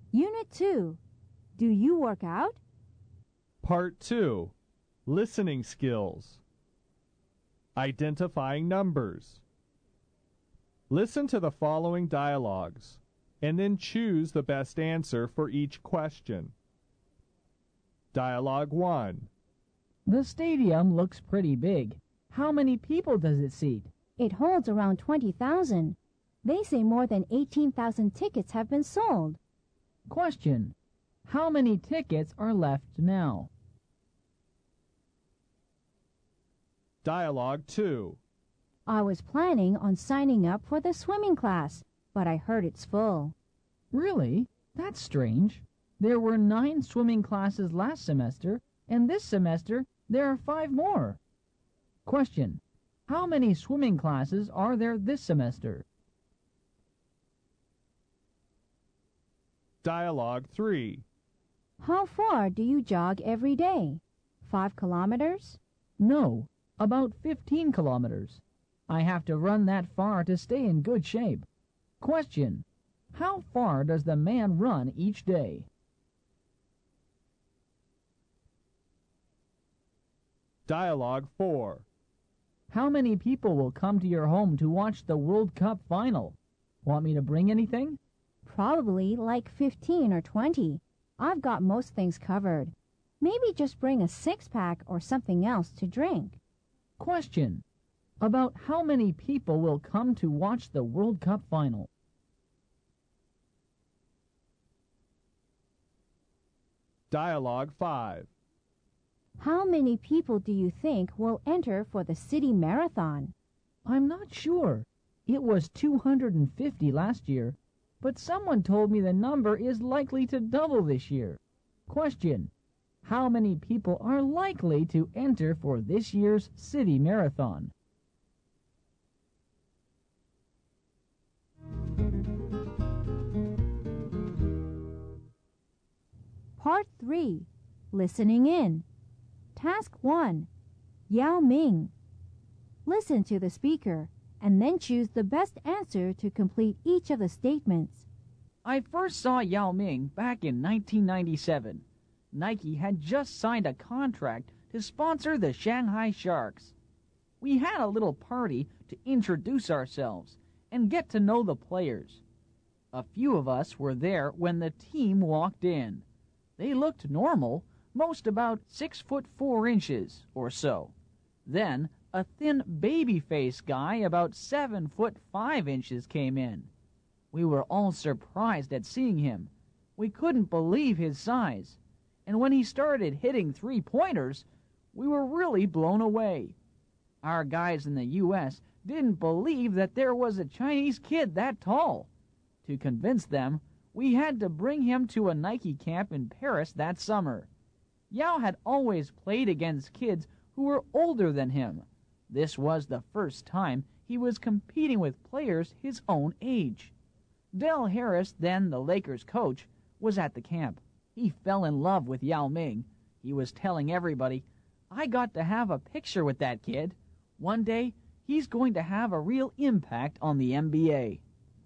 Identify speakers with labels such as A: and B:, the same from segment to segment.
A: Unit 2. Do you work out?
B: Part 2. Listening skills. Identifying numbers. Listen to the following dialogues, and then choose the best answer for each question. Dialogue 1.
C: The stadium looks pretty big. How many people does it seat?
A: It holds around 20,000. They say more than 18,000 tickets have been sold.
C: Question. How many tickets are left now?
B: Dialogue 2.
A: I was planning on signing up for the swimming class, but I heard it's full.
C: Really? That's strange. There were 9 swimming classes last semester, and this semester there are 5 more. Question. How many swimming classes are there this semester?
B: Dialogue 3.
A: How far do you jog every day? 5 kilometers?
C: No, about 15 kilometers. I have to run that far to stay in good shape. Question. How far does the man run each day?
B: Dialogue 4.
C: How many people will come to your home to watch the World Cup final? Want me to bring anything?
A: Probably like 15 or 20. I've got most things covered. Maybe just bring a 6-pack or something else to drink.
C: Question. About how many people will come to watch the World Cup final?
B: Dialogue 5.
A: How many people do you think will enter for the city marathon?
C: I'm not sure. It was 250 last year, but someone told me the number is likely to double this year. Question. How many people are likely to enter for this year's city marathon?
A: Part 3. Listening in. Task 1. Yao Ming. Listen to the speaker and then choose the best answer to complete each of the statements.
C: I first saw Yao Ming back in 1997. Nike had just signed a contract to sponsor the Shanghai Sharks. We had a little party to introduce ourselves and get to know the players. A few of us were there when the team walked in. They looked normal, most about 6'4" or so. Then a thin baby-faced guy about 7'5" came in. We were all surprised at seeing him. We couldn't believe his size. And when he started hitting 3-pointers, we were really blown away. Our guys in the U.S. didn't believe that there was a Chinese kid that tall. To convince them, we had to bring him to a Nike camp in Paris that summer. Yao had always played against kids who were older than him. This was the first time he was competing with players his own age. Del Harris, then the Lakers coach, was at the camp. He fell in love with Yao Ming. He was telling everybody, I got to have a picture with that kid. One day, he's going to have a real impact on the NBA.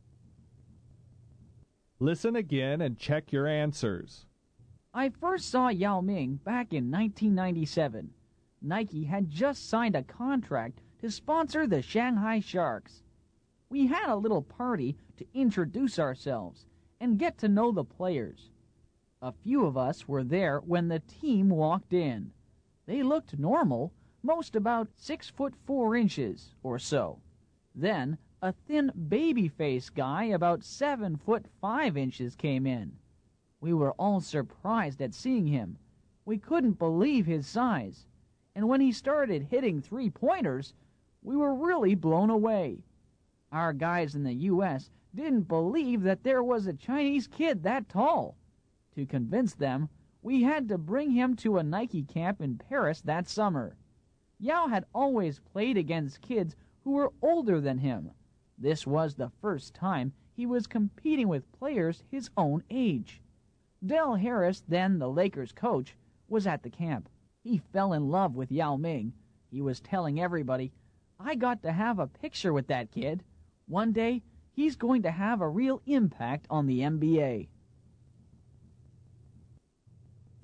B: Listen again and check your answers.
C: I first saw Yao Ming back in 1997. Nike had just signed a contract to sponsor the Shanghai Sharks. We had a little party to introduce ourselves and get to know the players. A few of us were there when the team walked in. They looked normal, most about 6'4" or so. Then a thin baby-faced guy about 7'5" came in. We were all surprised at seeing him. We couldn't believe his size. And when he started hitting 3-pointers, we were really blown away. Our guys in the U.S. didn't believe that there was a Chinese kid that tall. To convince them, we had to bring him to a Nike camp in Paris that summer. Yao had always played against kids who were older than him. This was the first time he was competing with players his own age. Del Harris, then the Lakers coach, was at the camp. He fell in love with Yao Ming. He was telling everybody, I got to have a picture with that kid. One day, he's going to have a real impact on the NBA.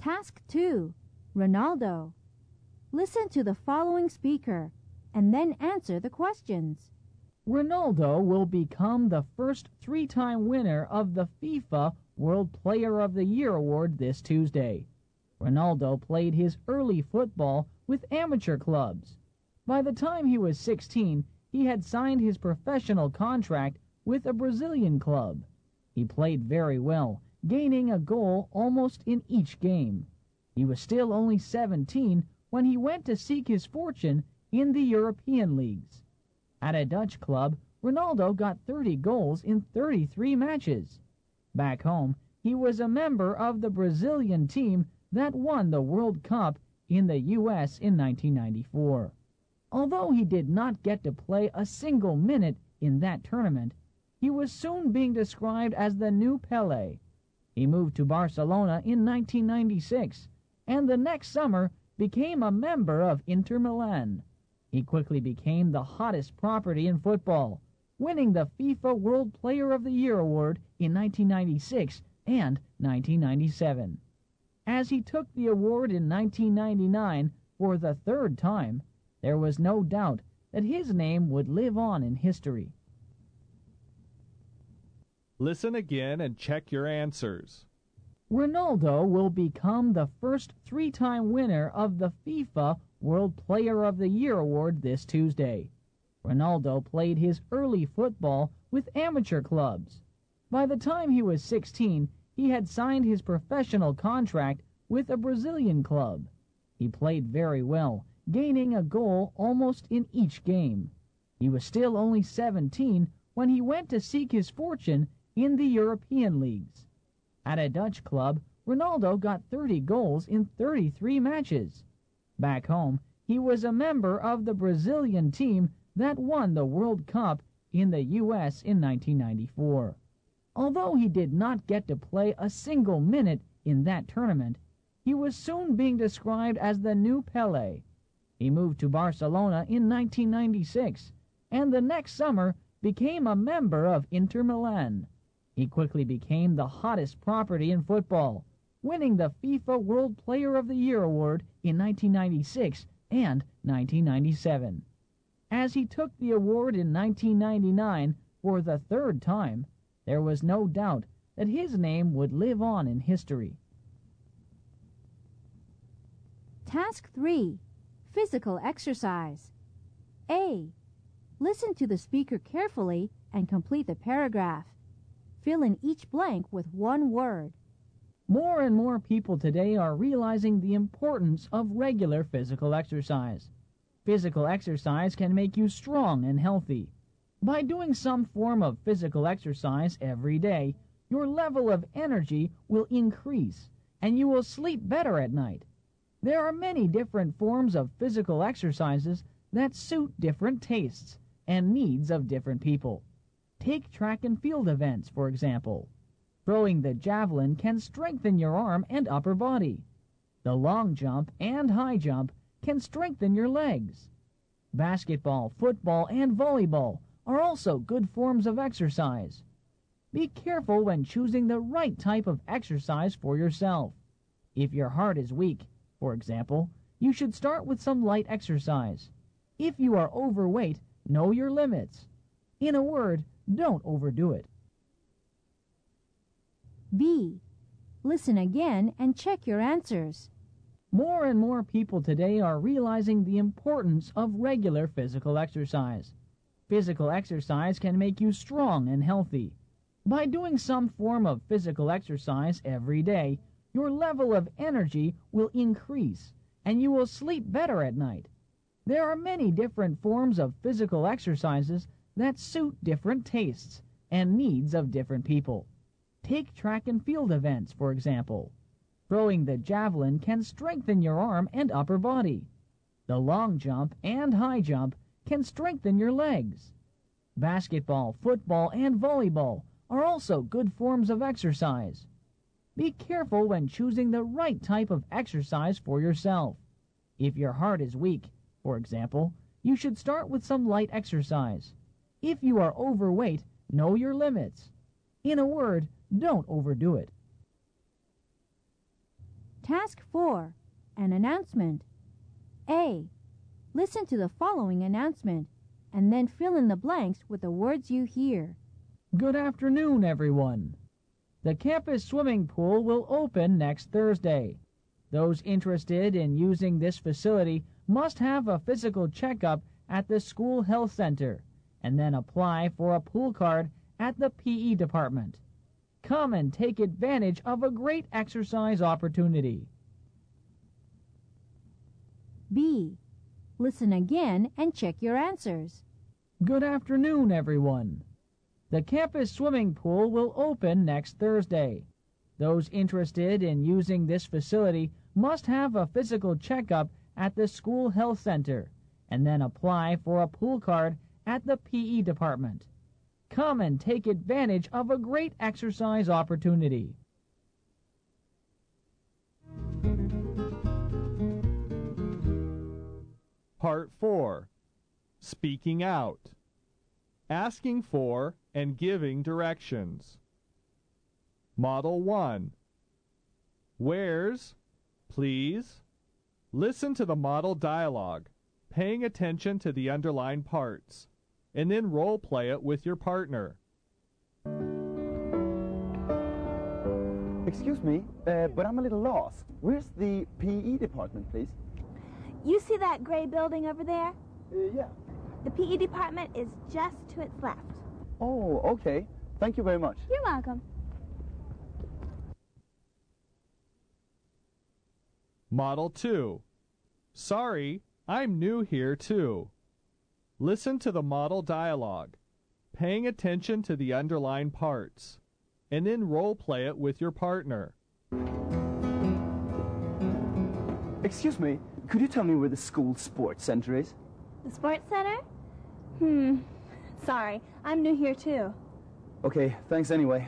A: Task 2. Ronaldo. Listen to the following speaker and then answer the questions.
C: Ronaldo will become the first three-time winner of the FIFA World Player of the Year award this Tuesday. Ronaldo played his early football with amateur clubs. By the time he was 16, he had signed his professional contract with a Brazilian club. He played very well, gaining a goal almost in each game. He was still only 17 when he went to seek his fortune in the European leagues. At a Dutch club, Ronaldo got 30 goals in 33 matches. Back home, he was a member of the Brazilian team that won the World Cup in the U.S. in 1994. Although he did not get to play a single minute in that tournament, he was soon being described as the new Pelé. He moved to Barcelona in 1996, and the next summer became a member of Inter Milan. He quickly became the hottest property in football, winning the FIFA World Player of the Year award in 1996 and 1997. As he took the award in 1999 for the third time, there was no doubt that his name would live on in history.
B: Listen again and check your answers.
C: Ronaldo will become the first three-time winner of the FIFA World Player of the Year award this Tuesday. Ronaldo played his early football with amateur clubs. By the time he was 16, he had signed his professional contract with a Brazilian club. He played very well, gaining a goal almost in each game. He was still only 17 when he went to seek his fortune in the European leagues. At a Dutch club, Ronaldo got 30 goals in 33 matches. Back home, he was a member of the Brazilian team that won the World Cup in the U.S. in 1994. Although he did not get to play a single minute in that tournament, he was soon being described as the new Pelé. He moved to Barcelona in 1996, and the next summer became a member of Inter Milan. He quickly became the hottest property in football, winning the FIFA World Player of the Year award in 1996 and 1997. As he took the award in 1999 for the third time, there was no doubt that his name would live on in history.
A: Task 3. Physical exercise. A. Listen to the speaker carefully and complete the paragraph. Fill in each blank with one word.
C: More and more people today are realizing the importance of regular physical exercise. Physical exercise can make you strong and healthy. By doing some form of physical exercise every day, your level of energy will increase, and you will sleep better at night. There are many different forms of physical exercises that suit different tastes and needs of different people. Take track and field events, for example. Throwing the javelin can strengthen your arm and upper body. The long jump and high jump can strengthen your legs. Basketball, football, and volleyball are also good forms of exercise. Be careful when choosing the right type of exercise for yourself. If your heart is weak, for example, you should start with some light exercise. If you are overweight, know your limits. In a word, don't overdo it.
A: B. Listen again and check your answers.
C: More and more people today are realizing the importance of regular physical exercise. Physical exercise can make you strong and healthy. By doing some form of physical exercise every day, your level of energy will increase, and you will sleep better at night. There are many different forms of physical exercises that suit different tastes and needs of different people. Take track and field events, for example. Throwing the javelin can strengthen your arm and upper body. The long jump and high jump can strengthen your legs. Basketball, football, and volleyball are also good forms of exercise. Be careful when choosing the right type of exercise for yourself. If your heart is weak, for example, you should start with some light exercise. If you are overweight, know your limits. In a word, don't overdo it.
A: Task 4. An announcement. A. Listen to the following announcement and then fill in the blanks with the words you hear.
C: Good afternoon, everyone. The campus swimming pool will open next Thursday. Those interested in using this facility must have a physical checkup at the school health center and then apply for a pool card at the PE department. Come and take advantage of a great exercise opportunity.
A: B. Listen again and check your answers.
C: Good afternoon, everyone. The campus swimming pool will open next Thursday. Those interested in using this facility must have a physical checkup at the school health center and then apply for a pool card at the PE department. Come and take advantage of a great exercise opportunity.
B: Part 4. Speaking out. Asking for and giving directions. Model 1. Where's, please. Listen to the model dialogue, paying attention to the underlined parts, and then role play it with your partner.
D: Excuse me, but I'm a little lost. Where's the PE department, please?
E: You see that gray building over there?
D: Yeah.
E: The PE department is just to its left.
D: Oh, okay. Thank you very much.
E: You're welcome.
B: Model 2. Sorry, I'm new here too. Listen to the model dialogue, paying attention to the underlined parts, and then role play it with your partner.
D: Excuse me, could you tell me where the school sports center is?
E: The sports center? Sorry, I'm new here too.
D: Okay, thanks anyway.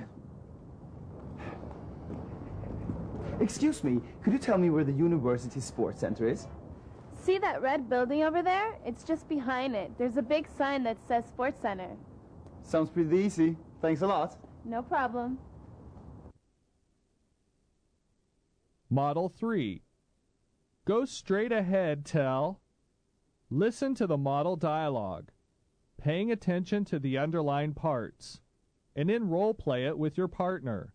D: Excuse me, could you tell me where the university sports center is?
F: See that red building over there? It's just behind it. There's a big sign that says Sports Center.
D: Sounds pretty easy. Thanks a lot.
F: No problem.
B: Model 3. Go straight ahead, Tell. Listen to the model dialogue, paying attention to the underlined parts, and then role play it with your partner.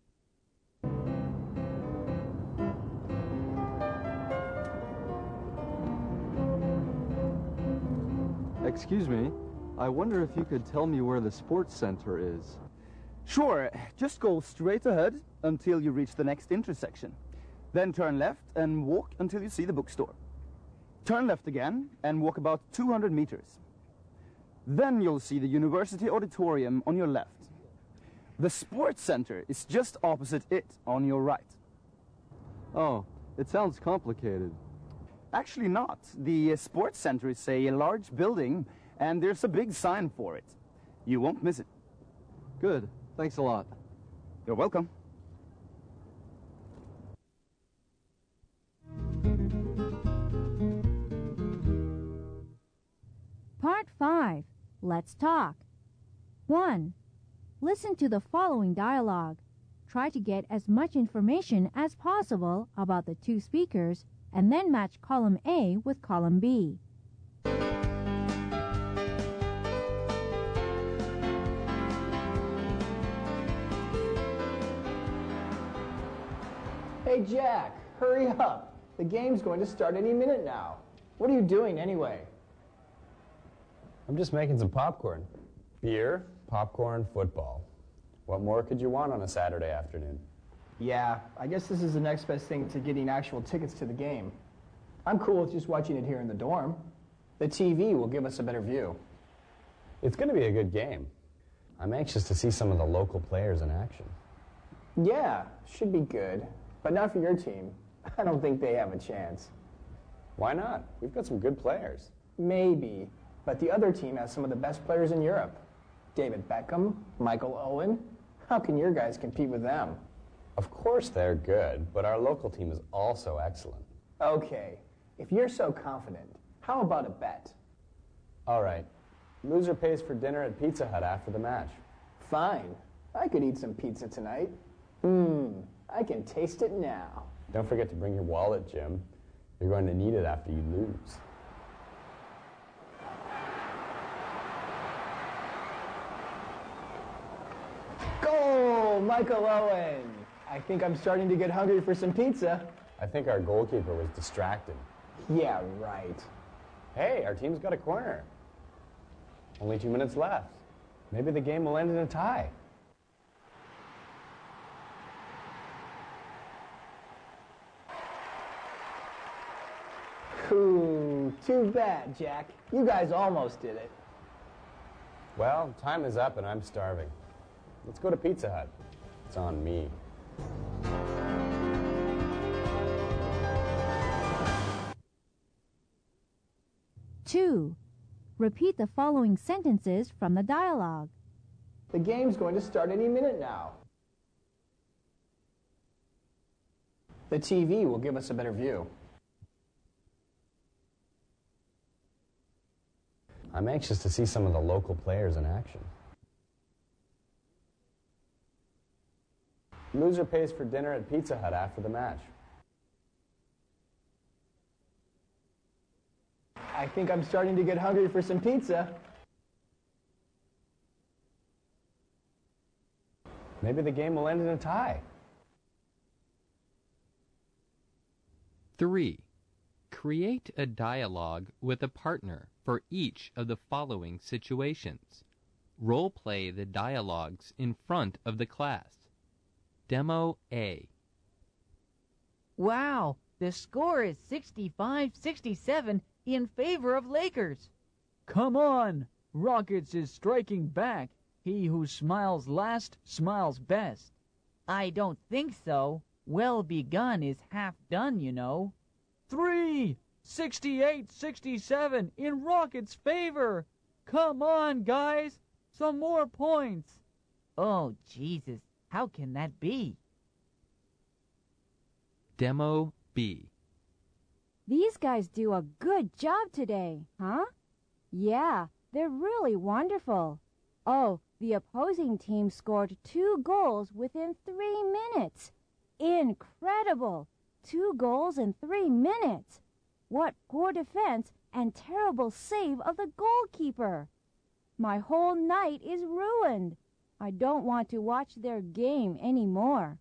G: Excuse me, I wonder if you could tell me where the sports center is.
D: Sure, just go straight ahead until you reach the next intersection. Then turn left and walk until you see the bookstore. Turn left again and walk about 200 meters. Then you'll see the university auditorium on your left. The sports center is just opposite it on your right.
G: Oh, it sounds complicated.
D: Actually not. The sports center is a large building, and there's a big sign for it. You won't miss it.
G: Good. Thanks a lot.
D: You're welcome.
A: Part 5. Let's talk. 1. Listen to the following dialogue. Try to get as much information as possible about the two speakers and then match column A with column B.
H: Hey Jack, hurry up. The game's going to start any minute now. What are you doing anyway?
I: I'm just making some popcorn. Beer, popcorn, football. What more could you want on a Saturday afternoon?
H: Yeah, I guess this is the next best thing to getting actual tickets to the game. I'm cool with just watching it here in the dorm. The TV will give us a better view.
I: It's going to be a good game. I'm anxious to see some of the local players in action.
H: Yeah, should be good. But not for your team. I don't think they have a chance.
I: Why not? We've got some good players.
H: Maybe, but the other team has some of the best players in Europe. David Beckham, Michael Owen. How can your guys compete with them?
I: Of course they're good, but our local team is also excellent.
H: Okay, if you're so confident, how about a bet?
I: All right. Loser pays for dinner at Pizza Hut after the match.
H: Fine. I could eat some pizza tonight. I can taste it now.
I: Don't forget to bring your wallet, Jim. You're going to need it after you lose.
H: Goal, Michael Owen. I think I'm starting to get hungry for some pizza.
I: I think our goalkeeper was distracted.
H: Yeah, right.
I: Hey, our team's got a corner. Only 2 minutes left. Maybe the game will end in a tie.
H: Ooh, too bad, Jack. You guys almost did it.
I: Well, time is up and I'm starving. Let's go to Pizza Hut. It's on me.
A: Two. Repeat the following sentences from the dialogue.
H: The game's going to start any minute now. The TV will give us a better view.
I: I'm anxious to see some of the local players in action. Loser pays for dinner at Pizza Hut after the match.
H: I think I'm starting to get hungry for some pizza.
I: Maybe the game will end in a tie.
J: 3. Create a dialogue with a partner for each of the following situations. Role-play the dialogues in front of the class. Demo A.
C: Wow, the score is 65-67 in favor of Lakers. Come on, Rockets is striking back. He who smiles last smiles best. I don't think so. Well begun is half done, you know. 3, 68-67 in Rockets' favor. Come on, guys, some more points. Oh, Jesus, how can that be?
J: Demo B.
A: These guys do a good job today, huh? Yeah, they're really wonderful. Oh, the opposing team scored 2 goals within 3 minutes. Incredible! 2 goals in 3 minutes. What poor defense and terrible save of the goalkeeper. My whole night is ruined. I don't want to watch their game anymore.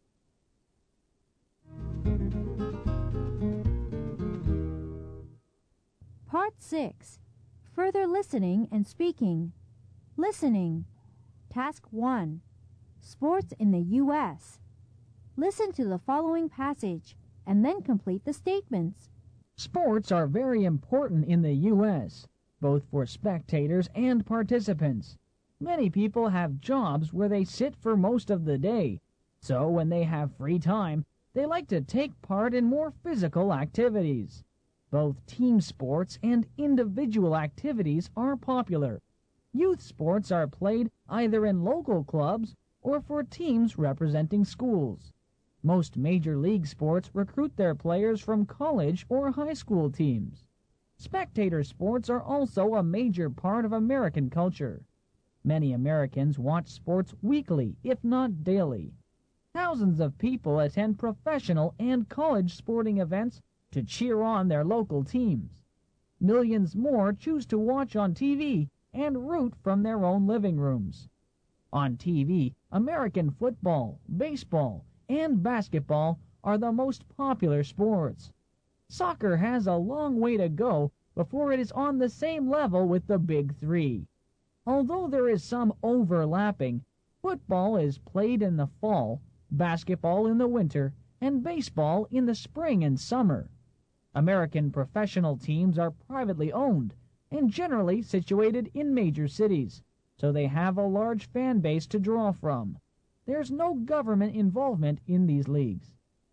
A: Part 6. Further listening and speaking. Listening. Task 1. Sports in the U.S. Listen to the following passage and then complete the statements.
C: Sports are very important in the U.S., both for spectators and participants. Many people have jobs where they sit for most of the day, so when they have free time, they like to take part in more physical activities. Both team sports and individual activities are popular. Youth sports are played either in local clubs or for teams representing schools. Most major league sports recruit their players from college or high school teams. Spectator sports are also a major part of American culture. Many Americans watch sports weekly, if not daily. Thousands of people attend professional and college sporting events to cheer on their local teams. Millions more choose to watch on TV and root from their own living rooms. On TV, American football, baseball, and basketball are the most popular sports. Soccer has a long way to go before it is on the same level with the Big Three. Although there is some overlapping, football is played in the fall, basketball in the winter, and baseball in the spring and summer. American professional teams are privately owned and generally situated in major cities, so they have a large fan base to draw from. There's no government involvement in these leagues.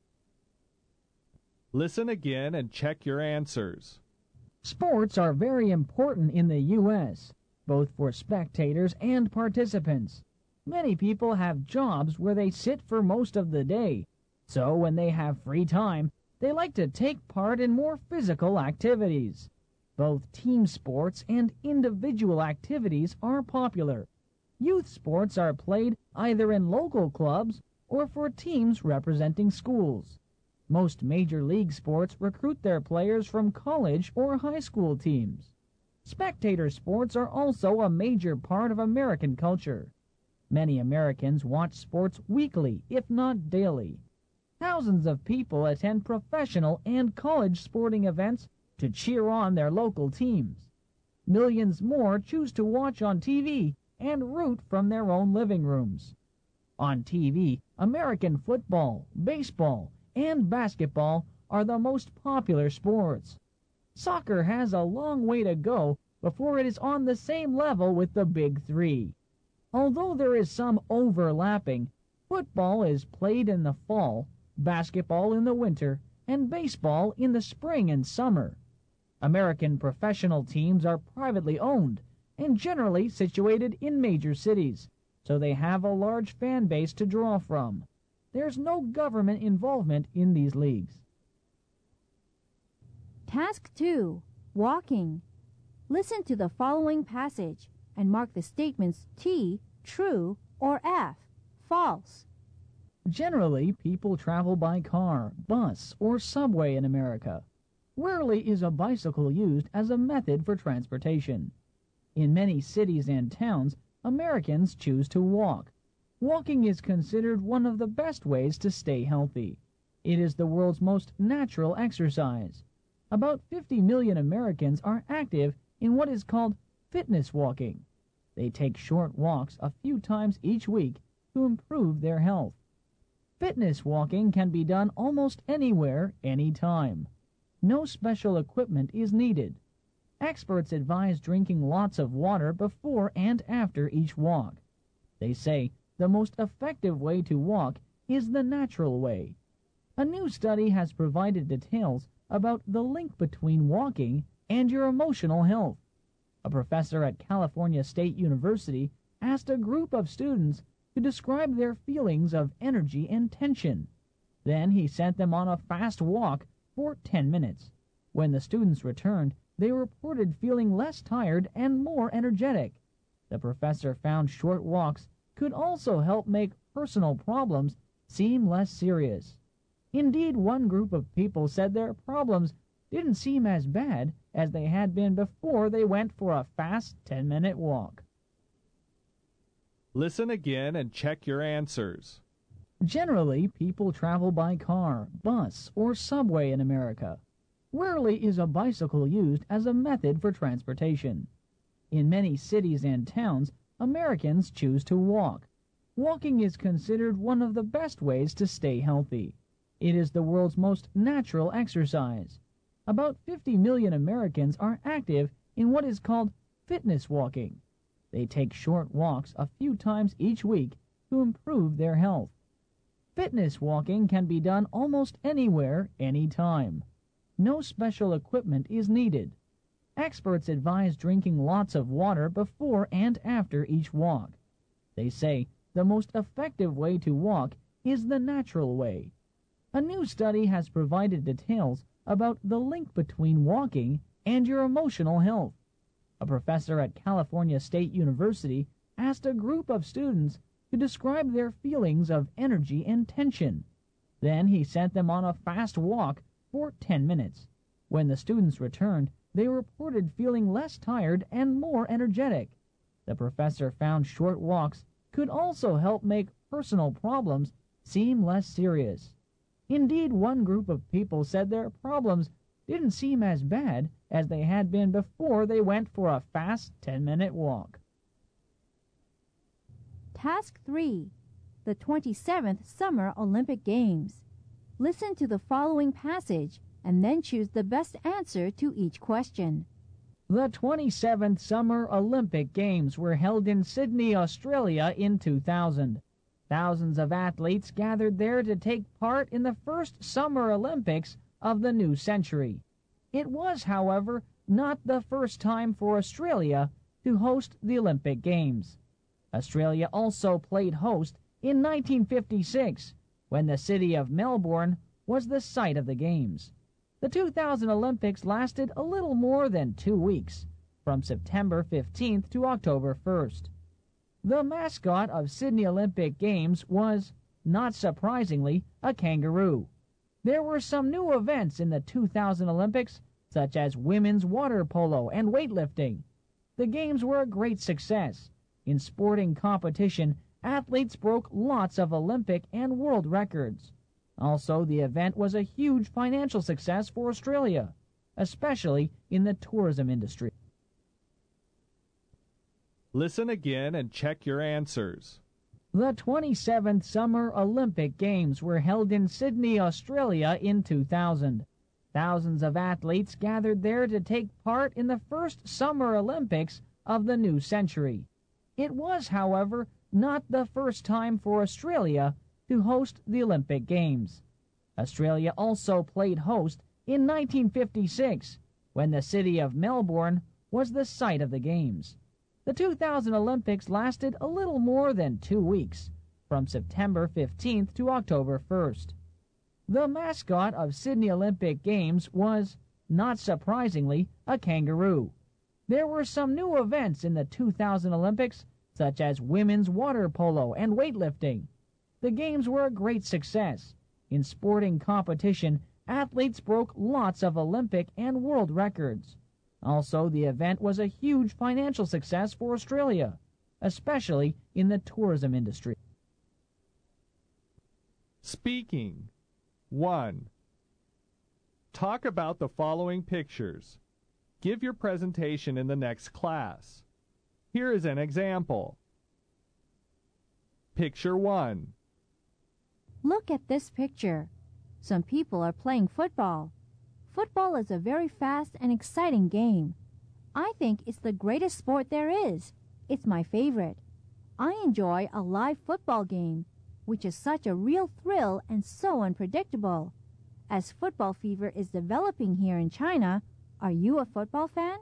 B: Listen again and check your answers.
C: Sports are very important in the U.S., both for spectators and participants. Many people have jobs where they sit for most of the day, so when they have free time, they like to take part in more physical activities. Both team sports and individual activities are popular. Youth sports are played either in local clubs or for teams representing schools. Most major league sports recruit their players from college or high school teams. Spectator sports are also a major part of American culture. Many Americans watch sports weekly, if not daily. Thousands of people attend professional and college sporting events to cheer on their local teams. Millions more choose to watch on TV and root from their own living rooms. On TV, American football, baseball, and basketball are the most popular sports. Soccer has a long way to go before it is on the same level with the Big Three. Although there is some overlapping, football is played in the fall, basketball in the winter, and baseball in the spring and summer. American professional teams are privately owned and generally situated in major cities, so they have a large fan base to draw from. There's no government involvement in these leagues.
A: Task 2. Walking. Listen to the following passage and mark the statements T, true, or F, false.
C: Generally, people travel by car, bus, or subway in America. Rarely is a bicycle used as a method for transportation. In many cities and towns, Americans choose to walk. Walking is considered one of the best ways to stay healthy. It is the world's most natural exercise. About 50 million Americans are active in what is called fitness walking. They take short walks a few times each week to improve their health. Fitness walking can be done almost anywhere, anytime. No special equipment is needed. Experts advise drinking lots of water before and after each walk. They say the most effective way to walk is the natural way. A new study has provided details about the link between walking and your emotional health. A professor at California State University asked a group of students to describe their feelings of energy and tension. Then he sent them on a fast walk for 10 minutes. When the students returned, they reported feeling less tired and more energetic. The professor found short walks could also help make personal problems seem less serious. Indeed, one group of people said their problems didn't seem as bad as they had been before they went for a fast 10-minute walk.
B: Listen again and check your answers.
C: Generally, people travel by car, bus, or subway in America. Rarely is a bicycle used as a method for transportation. In many cities and towns, Americans choose to walk. Walking is considered one of the best ways to stay healthy. It is the world's most natural exercise. About 50 million Americans are active in what is called fitness walking. They take short walks a few times each week to improve their health. Fitness walking can be done almost anywhere, anytime. No special equipment is needed. Experts advise drinking lots of water before and after each walk. They say the most effective way to walk is the natural way. A new study has provided details about the link between walking and your emotional health. A professor at California State University asked a group of students to describe their feelings of energy and tension. Then he sent them on a fast walk for 10 minutes. When the students returned, they reported feeling less tired and more energetic. The professor found short walks could also help make personal problems seem less serious. Indeed, one group of people said their problems didn't seem as bad as they had been before they went for a fast 10-minute walk.
A: Task 3. The 27th Summer Olympic Games. Listen to the following passage and then choose the best answer to each question.
C: The 27th Summer Olympic Games were held in Sydney, Australia in 2000. Thousands of athletes gathered there to take part in the first Summer Olympics of the new century. It was, however, not the first time for Australia to host the Olympic Games. Australia also played host in 1956, when the city of Melbourne was the site of the Games. The 2000 Olympics lasted a little more than 2 weeks, from September 15th to October 1st. The mascot of Sydney Olympic Games was, not surprisingly, a kangaroo. There were some new events in the 2000 Olympics, such as women's water polo and weightlifting. The games were a great success. In sporting competition, athletes broke lots of Olympic and world records. Also, the event was a huge financial success for Australia, especially in the tourism industry.
B: Listen again and check your answers.
C: The 27th Summer Olympic Games were held in Sydney, Australia in 2000. Thousands of athletes gathered there to take part in the first Summer Olympics of the new century. It was, however, not the first time for Australia to host the Olympic Games. Australia also played host in 1956, when the city of Melbourne was the site of the Games. The 2000 Olympics lasted a little more than 2 weeks, from September 15th to October 1st. The mascot of Sydney Olympic Games was, not surprisingly, a kangaroo. There were some new events in the 2000 Olympics, such as women's water polo and weightlifting. The games were a great success. In sporting competition, athletes broke lots of Olympic and world records. Also, the event was a huge financial success for Australia, especially in the tourism industry.
B: Speaking. 1. Talk about the following pictures. Give your presentation in the next class. Here is an example. Picture 1.
A: Look at this picture. Some people are playing football. Football is a very fast and exciting game. I think it's the greatest sport there is. It's my favorite. I enjoy a live football game, which is such a real thrill and so unpredictable. As football fever is developing here in China, are you a football fan?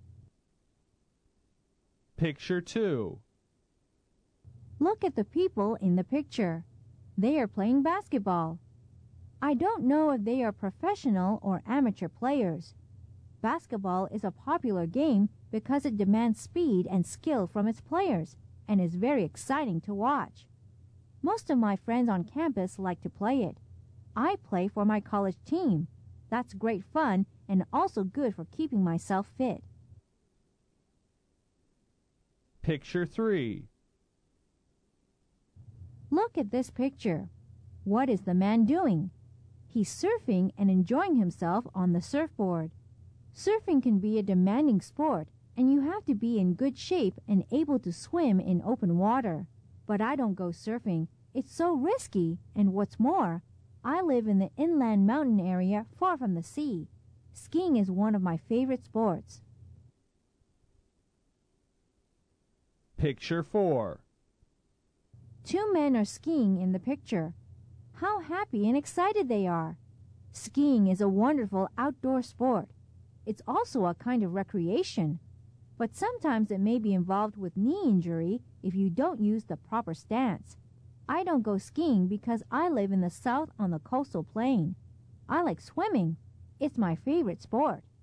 B: Picture 2.
A: Look at the people in the picture. They are playing basketball. I don't know if they are professional or amateur players. Basketball is a popular game because it demands speed and skill from its players and is very exciting to watch. Most of my friends on campus like to play it. I play for my college team. That's great fun and also good for keeping myself fit.
B: Picture 3.
A: Look at this picture. What is the man doing? He's surfing and enjoying himself on the surfboard. Surfing can be a demanding sport, and you have to be in good shape and able to swim in open water. But I don't go surfing. It's so risky, and what's more, I live in the inland mountain area far from the sea. Skiing is one of my favorite sports.
B: Picture 4.
A: 2 men are skiing in the picture. How happy and excited they are. Skiing is a wonderful outdoor sport. It's also a kind of recreation, but sometimes it may be involved with knee injury if you don't use the proper stance. I don't go skiing because I live in the south on the coastal plain. I like swimming. It's my favorite sport.